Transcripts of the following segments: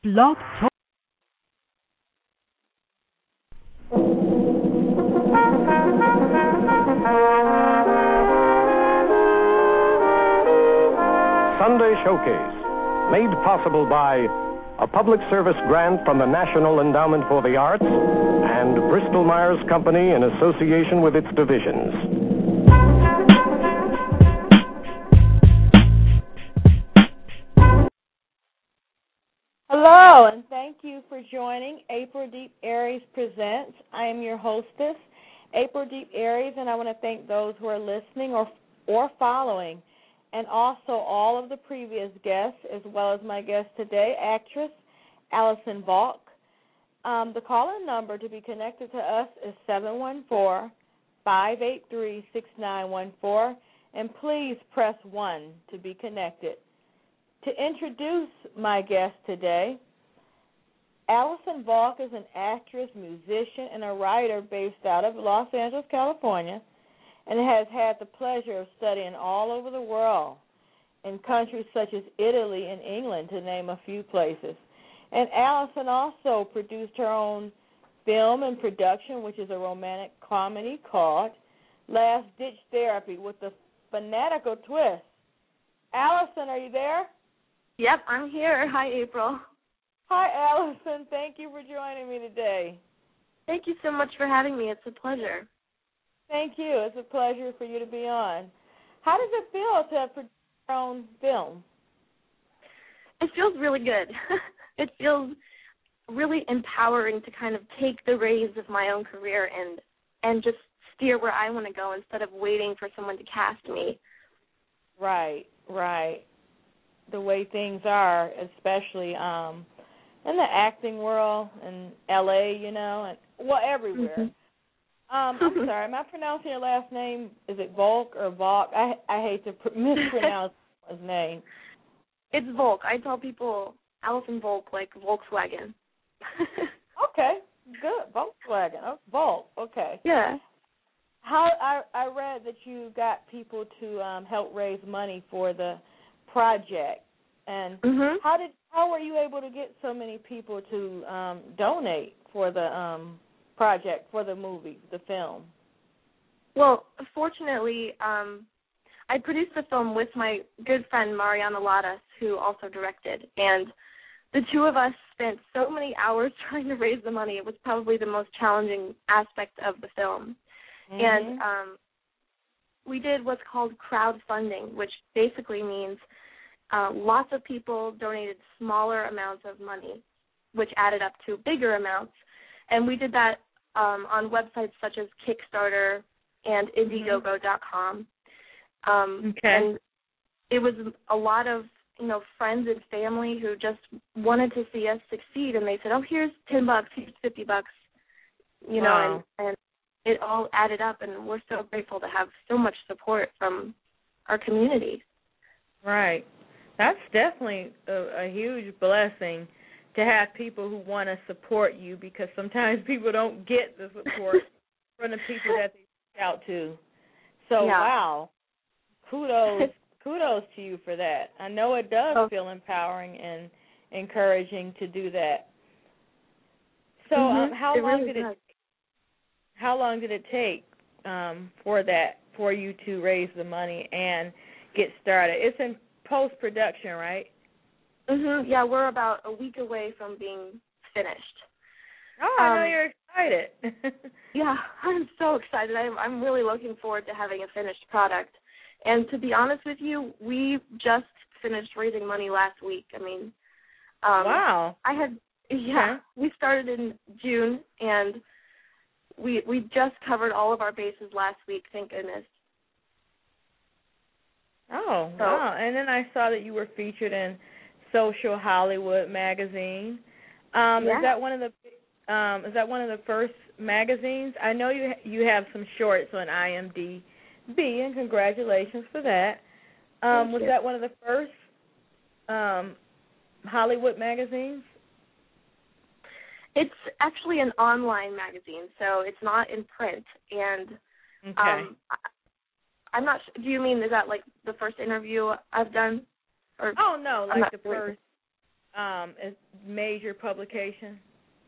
Blog Talk. Sunday Showcase, made possible by a public service grant from the National Endowment for the Arts and Bristol Myers Company in association with its divisions. Hello, and thank you for joining April Deep Aries Presents. I am your hostess, April Deep Aries, and I want to thank those who are listening or following, and also all of the previous guests, as well as my guest today, actress Allison Volk. The call-in number to be connected to us is 714-583-6914, and please press 1 to be connected. To introduce my guest today, Allison Volk is an actress, musician, and a writer based out of Los Angeles, California, and has had the pleasure of studying all over the world in countries such as Italy and England, to name a few places. And Allison also produced her own film and production, which is a romantic comedy called Last Ditch Therapy with a fanatical twist. Allison, are you there? Yep, I'm here. Hi, April. Hi, Allison. Thank you for joining me today. Thank you so much for having me. It's a pleasure. Thank you. It's a pleasure for you to be on. How does it feel to produce your own film? It feels really good. It feels really empowering to kind of take the reins of my own career and just steer where I want to go instead of waiting for someone to cast me. Right. The way things are, especially in the acting world in L.A., and everywhere. Mm-hmm. I'm sorry, am I pronouncing your last name? Is it Volk or Volk? I hate to mispronounce his name. It's Volk. I tell people Allison Volk, like Volkswagen. Okay, good. Volkswagen. Oh, Volk. Okay. Yeah. How I read that you got people to help raise money for the project, and how were you able to get so many people to donate for the project, for the movie, the film? Well, fortunately, I produced the film with my good friend Mariana Ladas, who also directed, and the two of us spent so many hours trying to raise the money. It was probably the most challenging aspect of the film. And we did what's called crowdfunding, which basically means lots of people donated smaller amounts of money, which added up to bigger amounts. And we did that on websites such as Kickstarter and Indiegogo.com. And it was a lot of, friends and family who just wanted to see us succeed. And they said, oh, here's $10, here's $50, wow. and it all added up. And we're so grateful to have so much support from our community. Right. That's definitely a huge blessing to have people who want to support you, because sometimes people don't get the support from the people that they reach out to. So, wow, kudos to you for that. I know it does feel empowering and encouraging to do that. So, how long did it take for you to raise the money and get started? It's in post-production, right? Yeah, we're about a week away from being finished. Oh, I know you're excited. Yeah, I'm so excited. I'm really looking forward to having a finished product. And to be honest with you, we just finished raising money last week. I mean, wow. We started in June, and we just covered all of our bases last week, thank goodness. Oh, wow. And then I saw that you were featured in Social Hollywood magazine. Is that one of the first magazines? I know you have some shorts on IMDb, and congratulations for that. Was that one of the first Hollywood magazines? It's actually an online magazine, so it's not in print. And I'm not sure. Do you mean, is that like the first interview I've done? Or, oh, no, like the first major publication?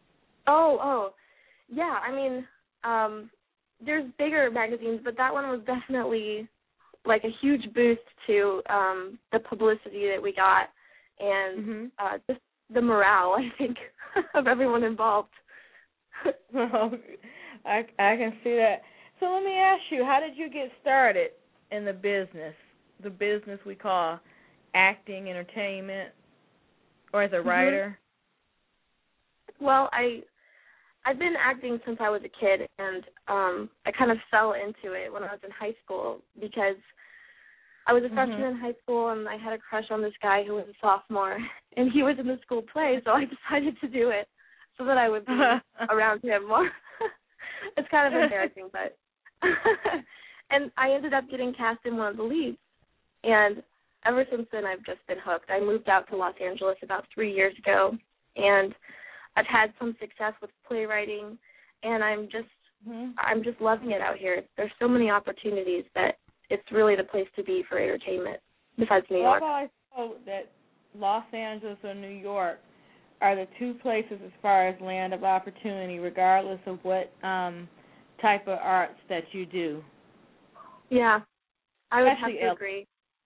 Yeah. I mean, there's bigger magazines, but that one was definitely like a huge boost to the publicity that we got and just the morale, I think, of everyone involved. Well, I can see that. So let me ask you, how did you get started in the business we call acting, entertainment, or as a writer? Well, I've been acting since I was a kid, and I kind of fell into it when I was in high school because I was a freshman in high school, and I had a crush on this guy who was a sophomore, and he was in the school play, so I decided to do it so that I would be around him more. It's kind of embarrassing, but and I ended up getting cast in one of the leads, and ever since then I've just been hooked. I moved out to Los Angeles about 3 years ago, and I've had some success with playwriting, and I'm just loving it out here. There's so many opportunities that it's really the place to be for entertainment, besides New York. I've always thought that Los Angeles or New York are the two places as far as land of opportunity, regardless of what type of arts that you do. Yeah, I would have to agree.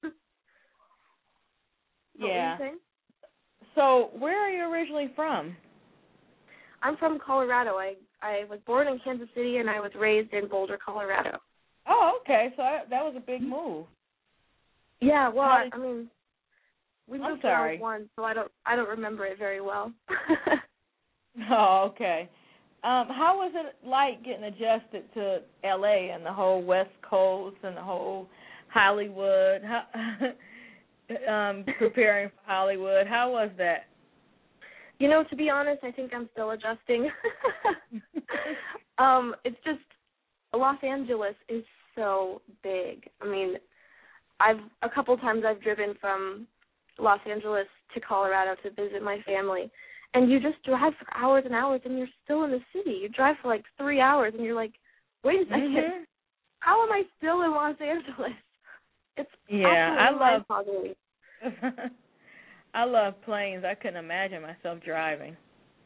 Yeah. So where are you originally from? I'm from Colorado. I was born in Kansas City, and I was raised in Boulder, Colorado. Oh, okay. So that was a big move. Yeah, well, I mean, we moved when I was 1, so I don't remember it very well. Oh, okay. How was it like getting adjusted to L.A. and the whole West Coast and the whole Hollywood, preparing for Hollywood? How was that? You know, to be honest, I think I'm still adjusting. It's just Los Angeles is so big. I mean, a couple times I've driven from Los Angeles to Colorado to visit my family, and you just drive for hours and hours, and you're still in the city. You drive for like 3 hours, and you're like, wait a second, how am I still in Los Angeles? It's mind-boggling. I love planes. I couldn't imagine myself driving.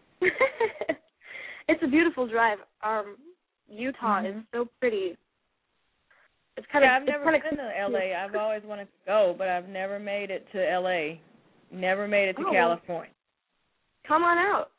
It's a beautiful drive. Utah is so pretty. It's I've never been to L.A. I've always wanted to go, but I've never made it to L.A. Never made it to California. Come on out.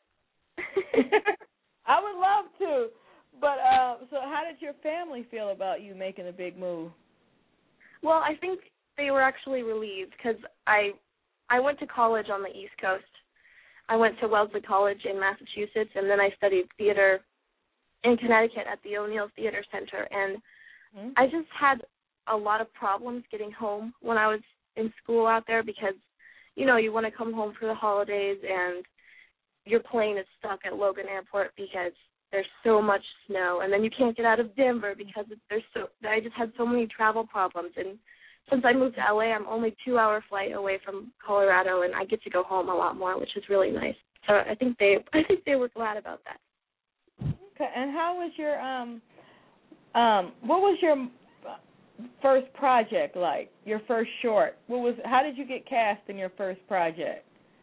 I would love to. But so how did your family feel about you making a big move? Well, I think they were actually relieved because I went to college on the East Coast. I went to Wellesley College in Massachusetts, and then I studied theater in Connecticut at the O'Neill Theater Center. And I just had a lot of problems getting home when I was in school out there because, you know, you want to come home for the holidays and your plane is stuck at Logan Airport because there's so much snow, and then you can't get out of Denver because I just had so many travel problems. And since I moved to LA, I'm only 2-hour flight away from Colorado, and I get to go home a lot more, which is really nice. So I think they were glad about that. Okay, and how was your what was your first project like? Your first short? How did you get cast in your first project?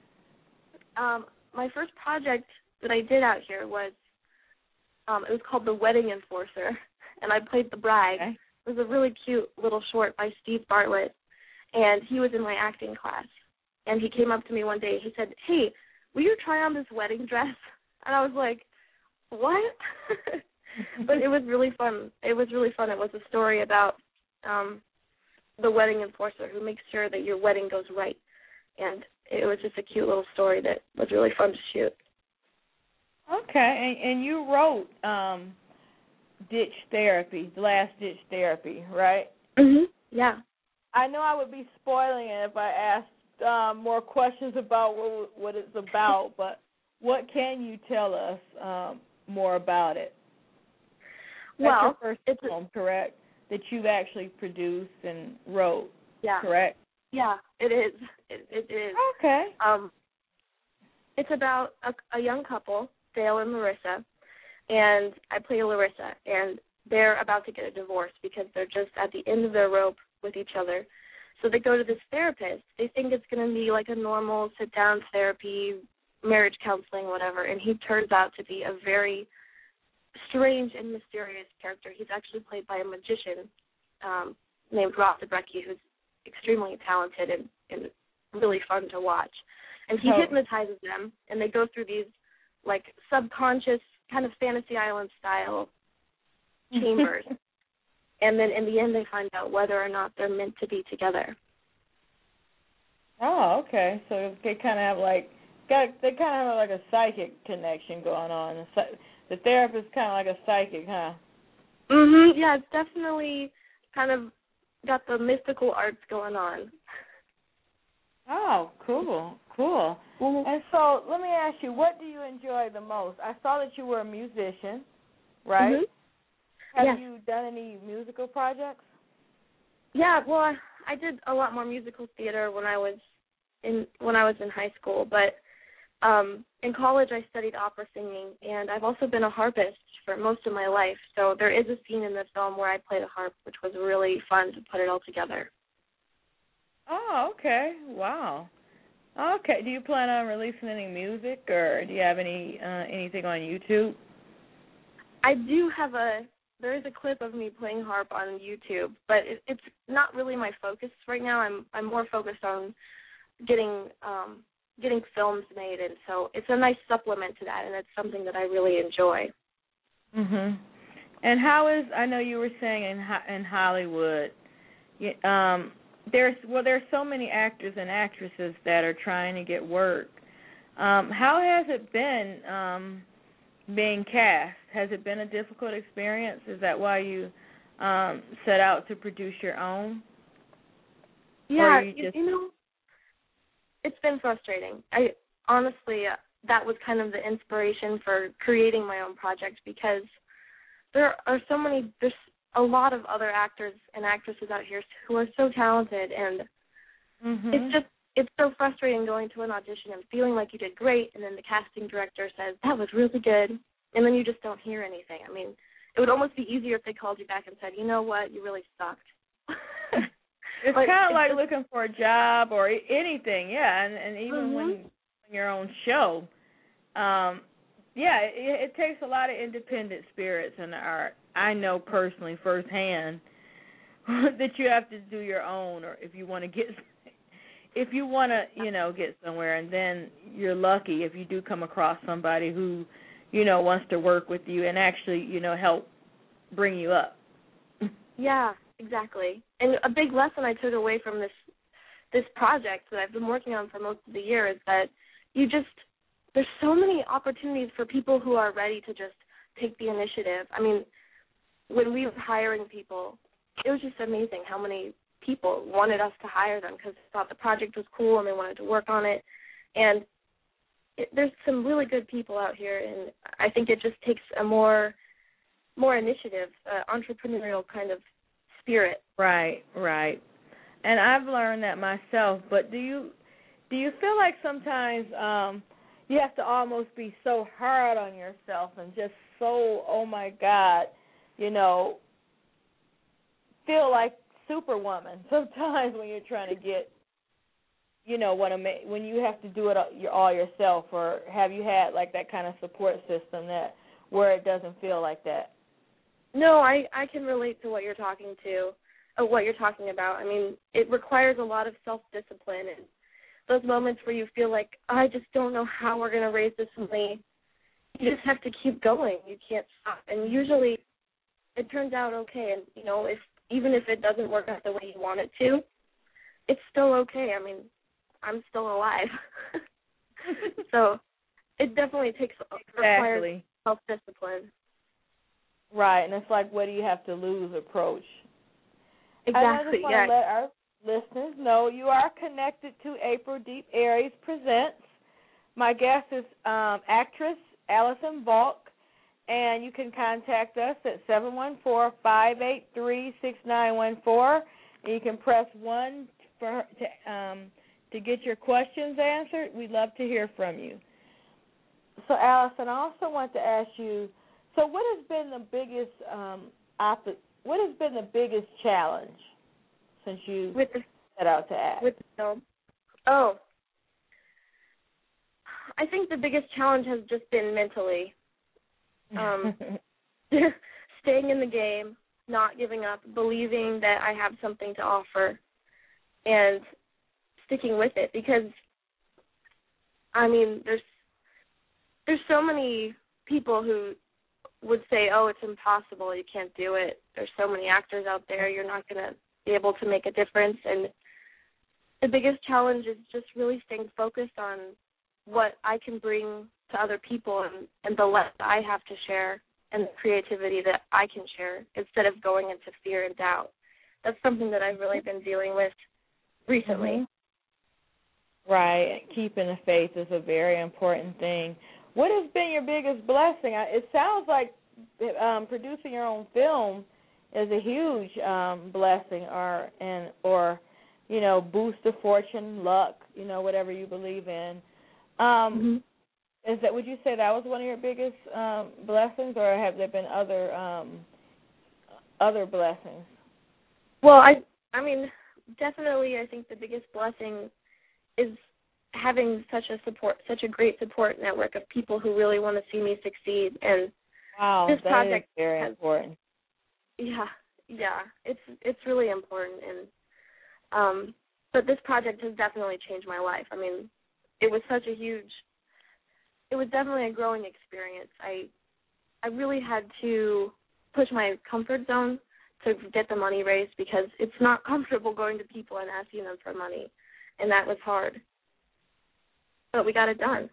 My first project that I did out here was it was called The Wedding Enforcer, and I played the bride. Okay. It was a really cute little short by Steve Bartlett, and he was in my acting class. And he came up to me one day. He said, "Hey, will you try on this wedding dress?" And I was like, "What?" But it was really fun. It was a story about the wedding enforcer who makes sure that your wedding goes right. And it was just a cute little story that was really fun to shoot. Okay, and you wrote Ditch Therapy, The Last Ditch Therapy, right? Yeah. I know I would be spoiling it if I asked more questions about what it's about, but what can you tell us more about it? That's your first film, correct? That you've actually produced and wrote, correct? Yeah, it is. It is. Okay. It's about a young couple, Dale and Larissa, and I play Larissa, and they're about to get a divorce because they're just at the end of their rope with each other. So they go to this therapist. They think it's going to be like a normal sit-down therapy, marriage counseling, whatever, and he turns out to be a very strange and mysterious character. He's actually played by a magician named Rob Zabrecky, who's extremely talented and really fun to watch. And he hypnotizes them, and they go through these, like, subconscious kind of Fantasy Island style chambers. And then in the end they find out whether or not they're meant to be together. Oh, okay. So they kind of have like a psychic connection going on. The therapist kind of like a psychic, huh? Mhm. Yeah, it's definitely kind of got the mystical arts going on. Oh, cool. Mm-hmm. And so let me ask you, what do you enjoy the most? I saw that you were a musician, right? Mm-hmm. Have you done any musical projects? Yeah, well, I did a lot more musical theater when I was in high school, but in college I studied opera singing, and I've also been a harpist for most of my life. So there is a scene in the film where I played a harp, which was really fun to put it all together. Oh, okay. Wow. Okay. Do you plan on releasing any music, or do you have anything on YouTube? I do have there is a clip of me playing harp on YouTube, but it's not really my focus right now. I'm more focused on getting films made, and so it's a nice supplement to that, and it's something that I really enjoy. Mhm. And how is? I know you were saying in Hollywood, there's so many actors and actresses that are trying to get work. How has it been being cast? Has it been a difficult experience? Is that why you set out to produce your own? Yeah, it's been frustrating. I honestly, that was kind of the inspiration for creating my own project, because there's a lot of other actors and actresses out here who are so talented, and it's so frustrating going to an audition and feeling like you did great, and then the casting director says, that was really good, and then you just don't hear anything. I mean, it would almost be easier if they called you back and said, you know what, you really sucked. It's kind of like looking for a job or anything, yeah, and even when your own show, it takes a lot of independent spirits in the art. I know personally firsthand that you have to do your own, or if you want to get somewhere, and then you're lucky if you do come across somebody who, wants to work with you and actually, help bring you up. Yeah, exactly. And a big lesson I took away from this project that I've been working on for most of the year is that there's so many opportunities for people who are ready to just take the initiative. I mean, when we were hiring people, it was just amazing how many people wanted us to hire them because they thought the project was cool and they wanted to work on it. And there's some really good people out here, and I think it just takes a more initiative, entrepreneurial kind of spirit. Right. And I've learned that myself. But do you feel like sometimes you have to almost be so hard on yourself and just so, oh my God, feel like Superwoman sometimes when you're trying to get, when you have to do it all yourself, or have you had like that kind of support system where it doesn't feel like that? No, I can relate to what you're talking about. I mean, it requires a lot of self-discipline, and those moments where you feel like, I just don't know how we're going to raise this money, you just have to keep going. You can't stop. And usually it turns out okay. And, even if it doesn't work out the way you want it to, it's still okay. I mean, I'm still alive. So it definitely requires self-discipline. Right, and it's like, what do you have to lose approach. Exactly, I just want to let our listeners know you are connected to April Deep Aries Presents. My guest is actress Allison Volk, and you can contact us at 714-583-6914, and you can press 1 to get your questions answered. We'd love to hear from you. So, Allison, I also want to ask you, so what has been the biggest challenge since you set out to act? With the film? Oh, I think the biggest challenge has just been mentally. Staying in the game, not giving up, believing that I have something to offer, and sticking with it. Because, I mean, there's so many people who would say, oh, it's impossible, you can't do it. There's so many actors out there, you're not going to be able to make a difference. And the biggest challenge is just really staying focused on what I can bring to other people and the less I have to share and the creativity that I can share instead of going into fear and doubt. That's something that I've really been dealing with recently. Mm-hmm. Right. Keeping the faith is a very important thing. What has been your biggest blessing? It sounds like producing your own film is a huge blessing or you know, boost of fortune, luck, you know, whatever you believe in. Would you say that was one of your biggest blessings, or have there been other blessings? Well, I mean, definitely I think the biggest blessing is having such a great support network of people who really want to see me succeed. And wow, this project is very important. Yeah, it's really important. And but this project has definitely changed my life. I mean, it was definitely a growing experience. I really had to push my comfort zone to get the money raised because it's not comfortable going to people and asking them for money, and that was hard. But we got it done.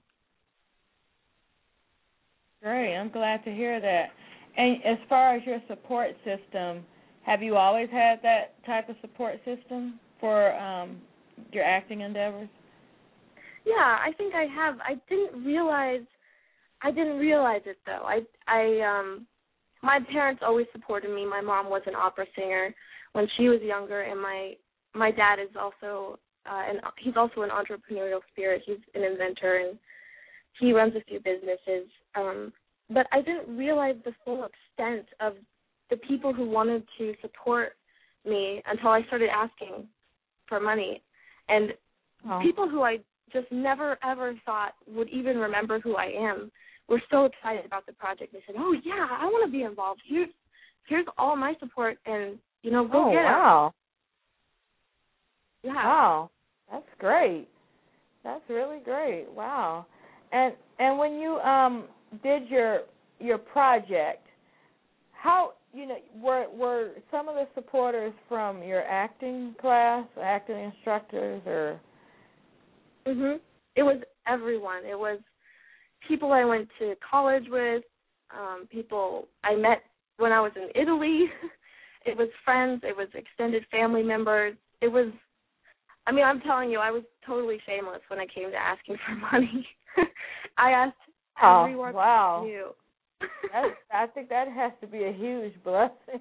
Great. I'm glad to hear that. And as far as your support system, have you always had that type of support system for your acting endeavors? Yeah, I think I have. I didn't realize it though. My parents always supported me. My mom was an opera singer when she was younger, and my dad is also he's also an entrepreneurial spirit. He's an inventor, and he runs a few businesses. But I didn't realize the full extent of the people who wanted to support me until I started asking for money. And people who I just never, ever thought would even remember who I am were so excited about the project. They said, oh, yeah, I want to be involved. Here's all my support, and, you know, go get it. Wow. Yeah. Wow. That's great. That's really great. Wow. And when you did your project, how, you know, were some of the supporters from your acting class, acting instructors, or? It was everyone. It was people I went to college with, people I met when I was in Italy. It was friends. It was extended family members. It was, I mean, I'm telling you, I was totally shameless when it came to asking for money. I asked everyone I knew. I think that has to be a huge blessing.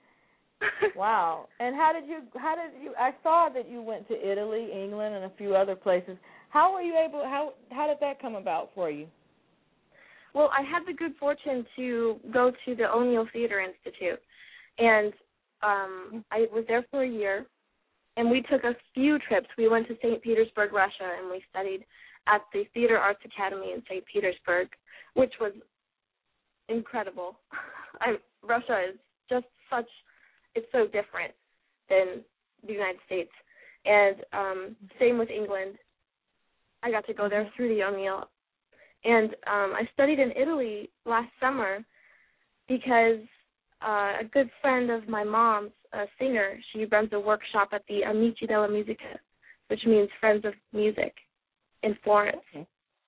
Wow. And how did you, I saw that you went to Italy, England, and a few other places. How were you able, how did that come about for you? Well, I had the good fortune to go to the O'Neill Theater Institute, and I was there for a year, and we took a few trips. We went to St. Petersburg, Russia, and we studied at the Theater Arts Academy in St. Petersburg, which was incredible. Russia is just it's so different than the United States. And same with England. I got to go there through the O'Neill. And I studied in Italy last summer because a good friend of my mom's, a singer, she runs a workshop at the Amici della Musica, which means Friends of Music, in Florence. Okay.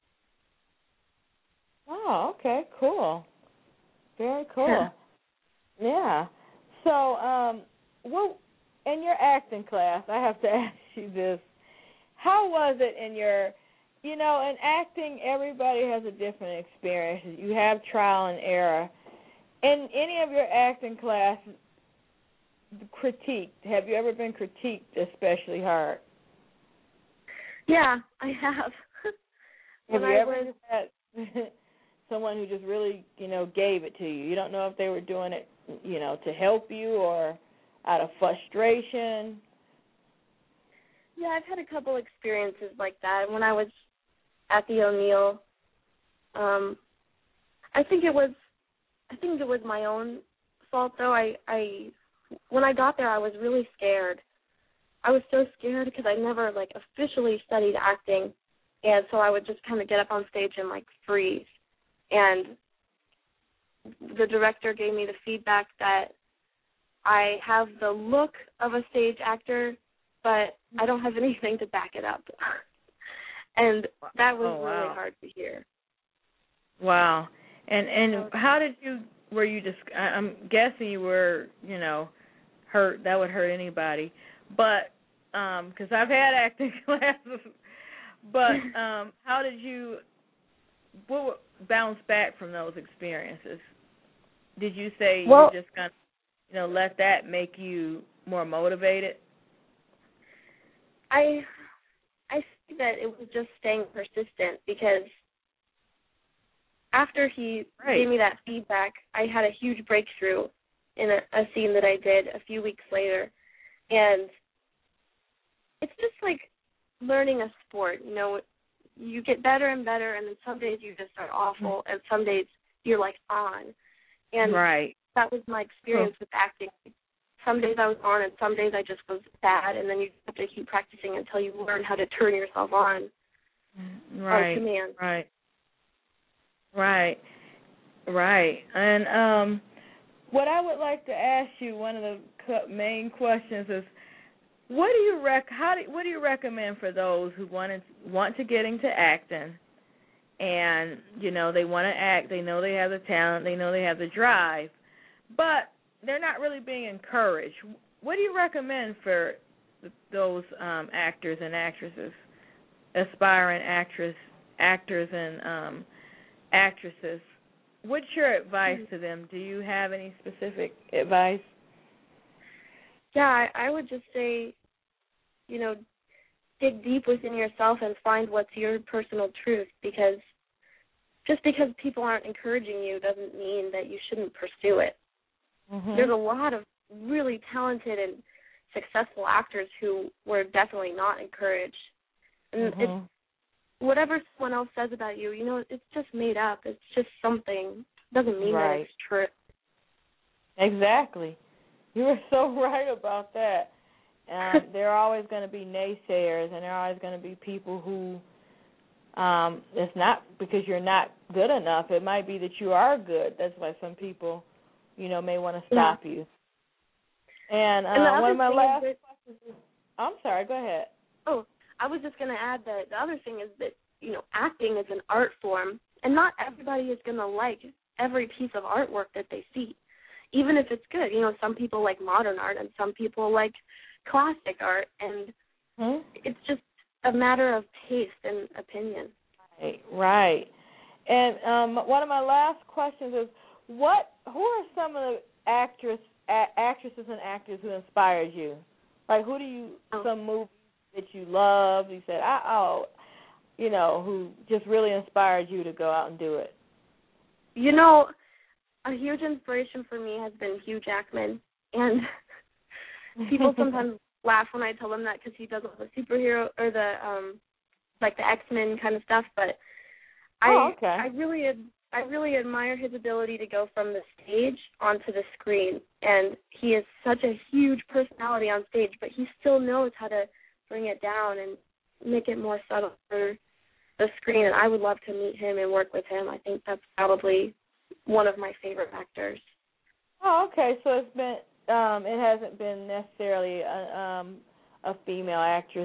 Oh, okay, cool. Very cool. Yeah. So, well, in your acting class, I have to ask you this. How was it in your, you know, in acting, everybody has a different experience. You have trial and error. In any of your acting classes, critiqued, have you ever been critiqued especially hard? Yeah, I have. Have you ever just had someone who just really, you know, gave it to you? You don't know if they were doing it, you know, to help you or out of frustration? Yeah, I've had a couple experiences like that. When I was at the O'Neill, I think it was my own fault though. When I got there, I was really scared. I was so scared because I never officially studied acting, and so I would just kind of get up on stage and freeze. And the director gave me the feedback that I have the look of a stage actor, but I don't have anything to back it up. And that was really hard to hear. Wow. And how did were you just, I'm guessing you were, hurt. That would hurt anybody. But, because I've had acting classes, but how did you bounce back from those experiences? Did you say you just kind of, let that make you more motivated? I think that it was just staying persistent, because after he gave me that feedback, I had a huge breakthrough in a scene that I did a few weeks later. And it's just like learning a sport. You get better and better, and then some days you just are awful, and some days you're on. And that was my experience with acting. Some days I was on, and some days I just was bad, and then you have to keep practicing until you learn how to turn yourself on on command. Right. And what I would like to ask you, one of the main questions is, what do you recommend for those who want to get into acting, and they want to act, they know they have the talent, they know they have the drive, but they're not really being encouraged? What do you recommend for those actors and actresses, aspiring actors and actresses? What's your advice to them? Do you have any specific advice? Yeah, I would just say, dig deep within yourself and find what's your personal truth, because just because people aren't encouraging you doesn't mean that you shouldn't pursue it. Mm-hmm. There's a lot of really talented and successful actors who were definitely not encouraged. And it's, whatever someone else says about you, it's just made up. It's just something. It doesn't mean that it's true. Exactly. You were so right about that. There are always going to be naysayers, and there are always going to be people who, it's not because you're not good enough. It might be that you are good. That's why some people, may want to stop you. And one of my last questions is, I'm sorry, go ahead. Oh, I was just going to add that the other thing is that, acting is an art form, and not everybody is going to like every piece of artwork that they see, even if it's good. Some people like modern art, and some people like classic art, and it's just a matter of taste and opinion. Right. And one of my last questions is, who are some of the actresses and actors who inspired you? Who do you, some movies that you love, you said, who just really inspired you to go out and do it? A huge inspiration for me has been Hugh Jackman, and people sometimes laugh when I tell them that because he does all the superhero or the the X-Men kind of stuff, but I really admire his ability to go from the stage onto the screen, and he is such a huge personality on stage, but he still knows how to bring it down and make it more subtle for the screen, and I would love to meet him and work with him. I think that's probably one of my favorite actors. Oh, okay. So it's been it hasn't been necessarily a female actress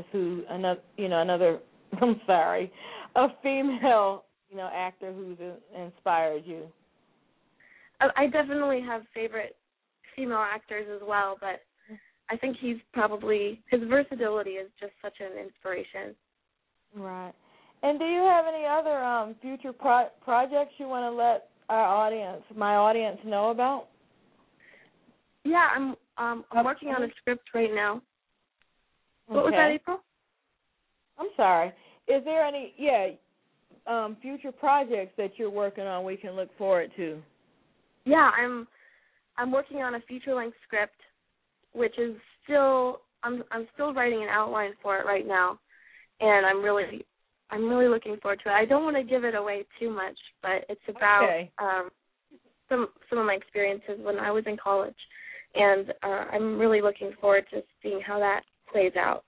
a female actor who's inspired you. I definitely have favorite female actors as well, but I think his versatility is just such an inspiration. Right. And do you have any other future projects you want to let my audience know about? Yeah, I'm working on a script right now. What was that, April? I'm sorry. Is there any future projects that you're working on we can look forward to? Yeah, I'm working on a feature-length script, which is still I'm still writing an outline for it right now, and I'm really looking forward to it. I don't want to give it away too much, but it's about some of my experiences when I was in college, and I'm really looking forward to seeing how that plays out.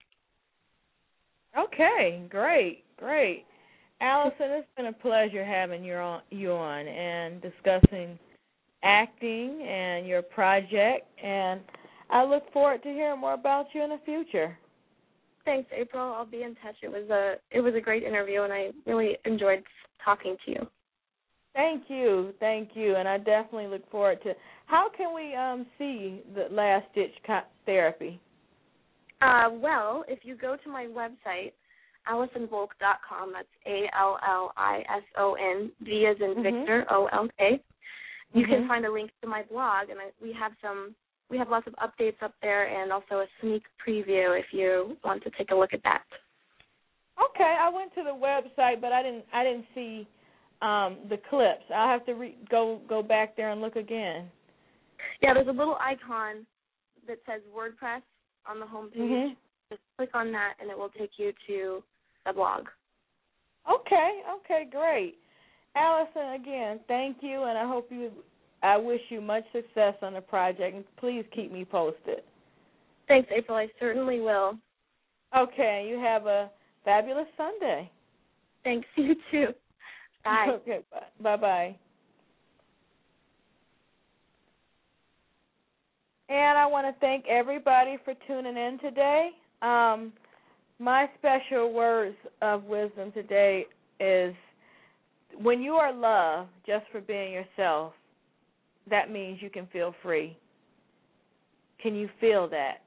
Okay, great. Allison, it's been a pleasure having you on and discussing acting and your project, and I look forward to hearing more about you in the future. Thanks, April. I'll be in touch. It was a great interview, and I really enjoyed talking to you. Thank you, and I definitely look forward to. How can we see the Last Ditch Therapy? Well, if you go to my website, AllisonVolk.com, that's ALLISON, V as in Victor, OLK. You can find a link to my blog, and we have lots of updates up there, and also a sneak preview if you want to take a look at that. Okay, I went to the website, but I didn't see the clips. I'll have to go back there and look again. Yeah, there's a little icon that says WordPress on the homepage. Just click on that, and it will take you to the blog. Okay, great. Allison, again, thank you, and I wish you much success on the project, and please keep me posted. Thanks, April. I certainly will. Okay, you have a fabulous Sunday. Thanks, you too. Bye. Okay, bye-bye. And I want to thank everybody for tuning in today. My special words of wisdom today is, when you are loved just for being yourself, that means you can feel free. Can you feel that?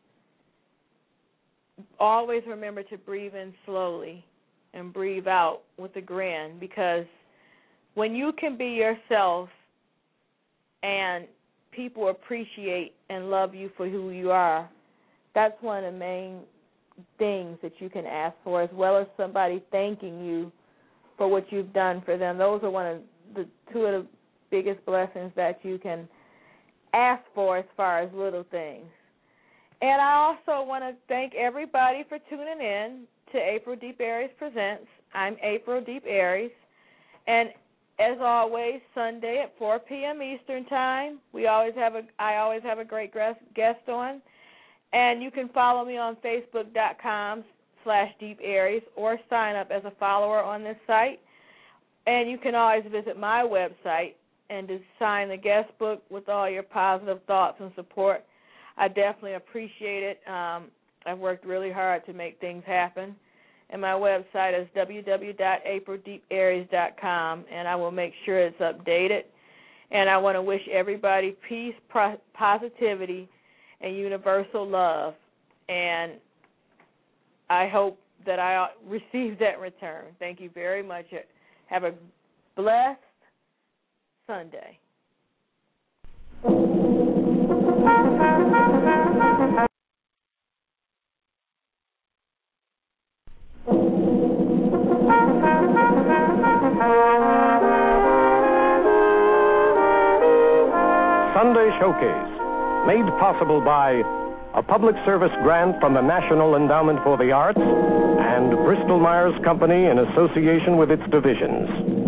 Always remember to breathe in slowly and breathe out with a grin, because when you can be yourself and people appreciate and love you for who you are, that's one of the main things that you can ask for, as well as somebody thanking you for what you've done for them. Those are two of the biggest blessings that you can ask for as far as little things. And I also want to thank everybody for tuning in to April Deep Aries Presents. I'm April Deep Aries, and as always, Sunday at 4 p.m. Eastern Time, I always have a great guest on. And you can follow me on Facebook.com/Deep Aries, or sign up as a follower on this site. And you can always visit my website and just sign the guest book with all your positive thoughts and support. I definitely appreciate it. I've worked really hard to make things happen. And my website is www.aprildeeparies.com, and I will make sure it's updated. And I want to wish everybody peace, positivity, and universal love. And I hope that I receive that in return. Thank you very much. Have a blessed Sunday. Sunday Showcase, made possible by a public service grant from the National Endowment for the Arts and Bristol Myers Company in association with its divisions.